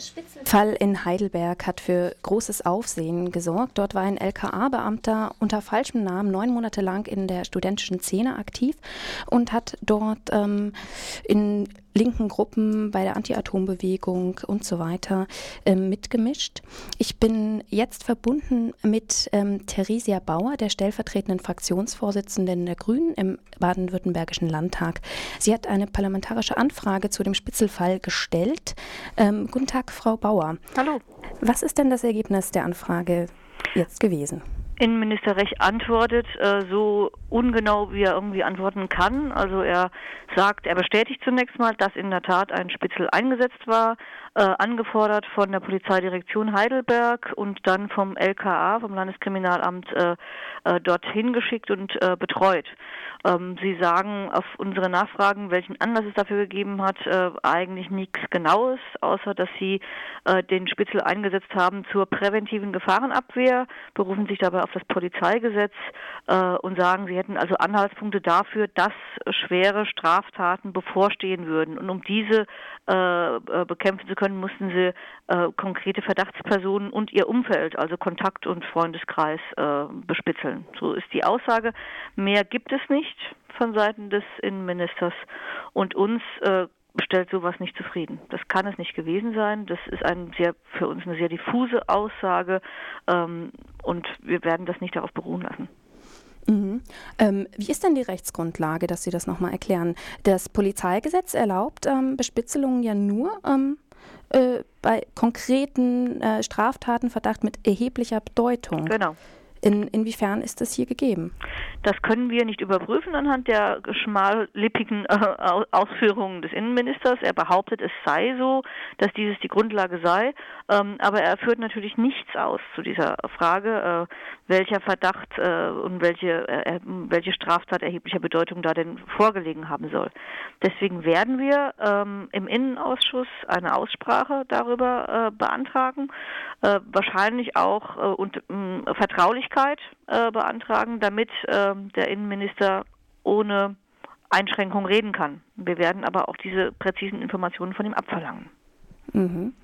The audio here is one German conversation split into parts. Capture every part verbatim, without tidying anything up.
Spitzelfall in Heidelberg hat für großes Aufsehen gesorgt. Dort war ein L K A-Beamter unter falschem Namen neun Monate lang in der studentischen Szene aktiv und hat dort ähm, in linken Gruppen bei der Anti-Atom-Bewegung und so weiter ähm, mitgemischt. Ich bin jetzt verbunden mit ähm, Theresia Bauer, der stellvertretenden Fraktionsvorsitzenden der Grünen im baden-württembergischen Landtag. Sie hat eine parlamentarische Anfrage zu dem Spitzelfall gestellt. Ähm, guten Tag, Frau Bauer. Hallo. Was ist denn das Ergebnis der Anfrage jetzt gewesen? Innenminister Rech antwortet äh, so ungenau, wie er irgendwie antworten kann. Also er sagt, er bestätigt zunächst mal, dass in der Tat ein Spitzel eingesetzt war, äh, angefordert von der Polizeidirektion Heidelberg und dann vom L K A, vom Landeskriminalamt, äh, äh, dorthin geschickt und äh, betreut. Ähm, Sie sagen auf unsere Nachfragen, welchen Anlass es dafür gegeben hat, äh, eigentlich nichts Genaues, außer dass Sie äh, den Spitzel eingesetzt haben zur präventiven Gefahrenabwehr, berufen sich dabei auf das Polizeigesetz äh, und sagen, Sie hätten also Anhaltspunkte dafür, dass schwere Straftaten bevorstehen würden. Und um diese äh, bekämpfen zu können, mussten Sie äh, konkrete Verdachtspersonen und ihr Umfeld, also Kontakt- und Freundeskreis, äh, bespitzeln. So ist die Aussage. Mehr gibt es nicht von Seiten des Innenministers und uns äh, stellt sowas nicht zufrieden. Das kann es nicht gewesen sein. Das ist ein sehr, für uns eine sehr diffuse Aussage ähm, und wir werden das nicht darauf beruhen lassen. Mhm. Ähm, wie ist denn die Rechtsgrundlage, dass Sie das nochmal erklären? Das Polizeigesetz erlaubt ähm, Bespitzelungen ja nur ähm, äh, bei konkreten äh, Straftaten, Verdacht mit erheblicher Bedeutung. Genau. In, inwiefern ist das hier gegeben? Das können wir nicht überprüfen anhand der schmallippigen äh, Ausführungen des Innenministers. Er behauptet, es sei so, dass dieses die Grundlage sei, ähm, aber er führt natürlich nichts aus zu dieser Frage, äh, welcher Verdacht äh, und welche, äh, welche Straftat erheblicher Bedeutung da denn vorgelegen haben soll. Deswegen werden wir ähm, im Innenausschuss eine Aussprache darüber äh, beantragen, äh, wahrscheinlich auch äh, und äh, Vertraulichkeit äh, beantragen, damit äh, der Innenminister ohne Einschränkung reden kann. Wir werden aber auch diese präzisen Informationen von ihm abverlangen. Mhm.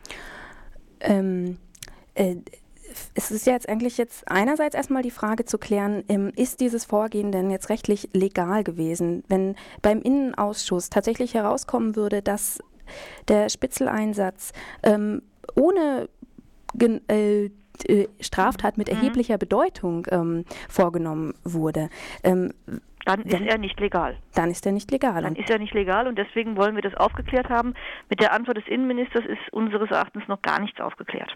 Ähm, äh, es ist ja jetzt eigentlich jetzt einerseits erstmal die Frage zu klären, ähm, ist dieses Vorgehen denn jetzt rechtlich legal gewesen? Wenn beim Innenausschuss tatsächlich herauskommen würde, dass der Spitzeleinsatz ähm, ohne gen, äh, Straftat mit erheblicher mhm. Bedeutung ähm, vorgenommen wurde. Ähm, dann ist er nicht legal. Dann ist er nicht legal. Dann ist er nicht legal und deswegen wollen wir das aufgeklärt haben. Mit der Antwort des Innenministers ist unseres Erachtens noch gar nichts aufgeklärt.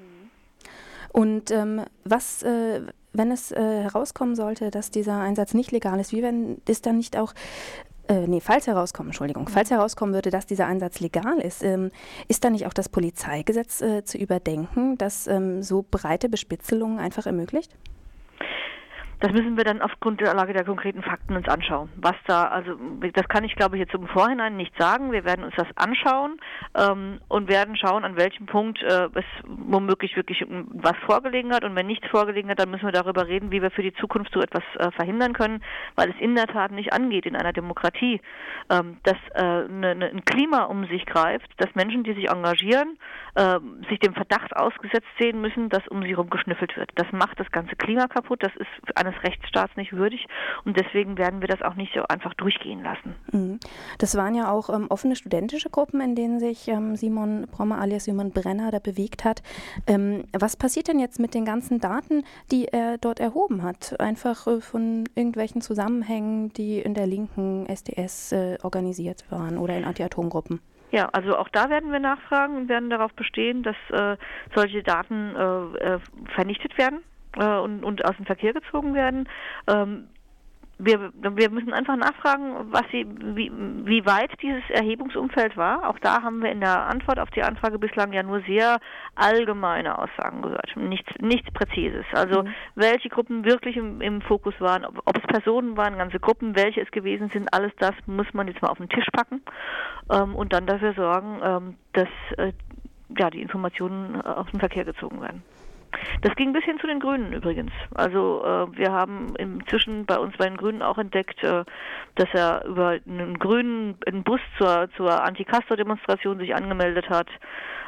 Und ähm, was, äh, wenn es äh, herauskommen sollte, dass dieser Einsatz nicht legal ist, wie wenn ist dann nicht auch Äh, nee, falls herauskommen, Entschuldigung, falls herauskommen würde, dass dieser Einsatz legal ist, ähm, ist dann nicht auch das Polizeigesetz äh, zu überdenken, das ähm, so breite Bespitzelungen einfach ermöglicht? Das müssen wir dann auf Grundlage der konkreten Fakten uns anschauen. Was da, also das kann ich, glaube ich, jetzt im Vorhinein nicht sagen. Wir werden uns das anschauen ähm, und werden schauen, an welchem Punkt äh, es womöglich wirklich was vorgelegen hat. Und wenn nichts vorgelegen hat, dann müssen wir darüber reden, wie wir für die Zukunft so etwas äh, verhindern können, weil es in der Tat nicht angeht in einer Demokratie, ähm, dass äh, ne, ne, ein Klima um sich greift, dass Menschen, die sich engagieren, äh, sich dem Verdacht ausgesetzt sehen müssen, dass um sie herum geschnüffelt wird. Das macht das ganze Klima kaputt. Das ist eine Rechtsstaats nicht würdig und deswegen werden wir das auch nicht so einfach durchgehen lassen. Das waren ja auch ähm, offene studentische Gruppen, in denen sich ähm, Simon Brommer alias Simon Brenner da bewegt hat. Ähm, was passiert denn jetzt mit den ganzen Daten, die er dort erhoben hat? Einfach äh, von irgendwelchen Zusammenhängen, die in der linken S D S äh, organisiert waren oder in Anti-Atom-Gruppen? Ja, also auch da werden wir nachfragen und werden darauf bestehen, dass äh, solche Daten äh, äh, vernichtet werden. Und, und aus dem Verkehr gezogen werden. Ähm, wir, wir müssen einfach nachfragen, was sie, wie, wie weit dieses Erhebungsumfeld war. Auch da haben wir in der Antwort auf die Anfrage bislang ja nur sehr allgemeine Aussagen gehört, nichts, nichts Präzises. Also mhm. welche Gruppen wirklich im, im Fokus waren, ob, ob es Personen waren, ganze Gruppen, welche es gewesen sind, alles das muss man jetzt mal auf den Tisch packen ähm, und dann dafür sorgen, ähm, dass äh, ja, die Informationen äh, aus dem Verkehr gezogen werden. Das ging bis hin zu den Grünen übrigens. Also äh, wir haben inzwischen bei uns bei den Grünen auch entdeckt, äh, dass er über einen grünen einen Bus zur, zur Anti-Castor-Demonstration sich angemeldet hat.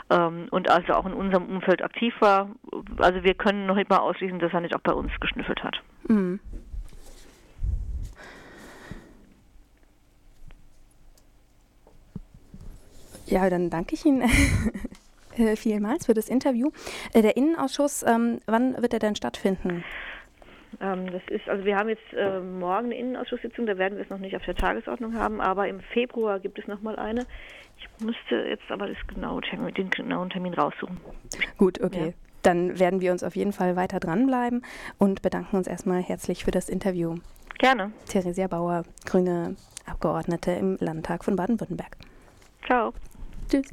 ähm, und also auch in unserem Umfeld aktiv war. Also wir können noch nicht mal ausschließen, dass er nicht auch bei uns geschnüffelt hat. Mhm. Ja, dann danke ich Ihnen äh, vielmals für das Interview. Äh, der Innenausschuss, ähm, wann wird er denn stattfinden? Ähm, das ist, also wir haben jetzt äh, morgen eine Innenausschusssitzung, da werden wir es noch nicht auf der Tagesordnung haben, aber im Februar gibt es nochmal eine. Ich müsste jetzt aber das genaue Termin, den genauen Termin raussuchen. Gut, okay. Ja. Dann werden wir uns auf jeden Fall weiter dranbleiben und bedanken uns erstmal herzlich für das Interview. Gerne. Theresia Bauer, grüne Abgeordnete im Landtag von Baden-Württemberg. Ciao. Tschüss.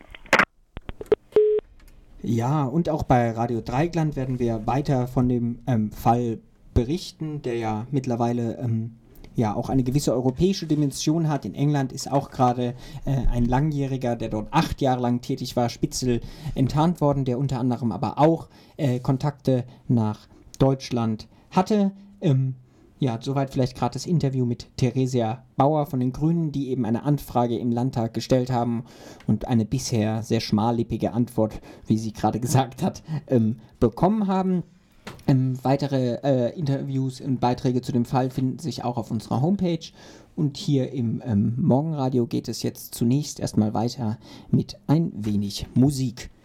Ja, und auch bei Radio Dreieckland werden wir weiter von dem ähm, Fall berichten, der ja mittlerweile ähm, ja auch eine gewisse europäische Dimension hat. In England ist auch gerade äh, ein Langjähriger, der dort acht Jahre lang tätig war, Spitzel, enttarnt worden, der unter anderem aber auch äh, Kontakte nach Deutschland hatte. Ähm, Ja, soweit vielleicht gerade das Interview mit Theresia Bauer von den Grünen, die eben eine Anfrage im Landtag gestellt haben und eine bisher sehr schmallippige Antwort, wie sie gerade gesagt hat, ähm, bekommen haben. Ähm, weitere äh, Interviews und Beiträge zu dem Fall finden sich auch auf unserer Homepage. Und hier im ähm, Morgenradio geht es jetzt zunächst erstmal weiter mit ein wenig Musik.